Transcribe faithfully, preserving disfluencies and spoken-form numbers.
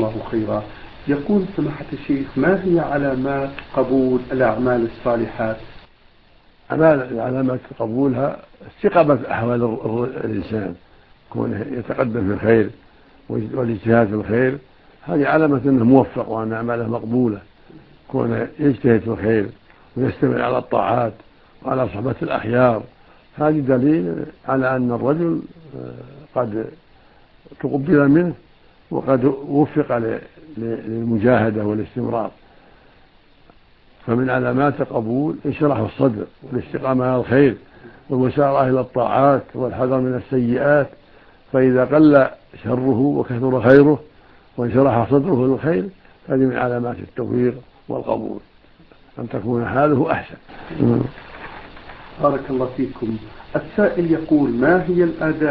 الله خيرا. يقول سماحة الشيخ: ما هي علامات قبول الأعمال الصالحات؟ علامات قبولها استقامة أحوال الإنسان، كونه يتقدم في الخير والاجتهاد في الخير، هذه علامة أنه موفق وأن أعماله مقبولة، كونه يجتهد في الخير ويستمر على الطاعات وعلى صحبة الأخيار، هذه دليل على أن الرجل قد تقبل منه وقد وفق للمجاهدة والاستمرار. فمن علامات قبول انشراح الصدر والاستقامة على الخير والمسارعة إلى الطاعات والحذر من السيئات، فإذا قل شره وكثر خيره وانشرح صدره للخير هذه من علامات التوفيق والقبول، أن تكون حاله أحسن. بارك الله فيكم. السائل يقول: ما هي الآداب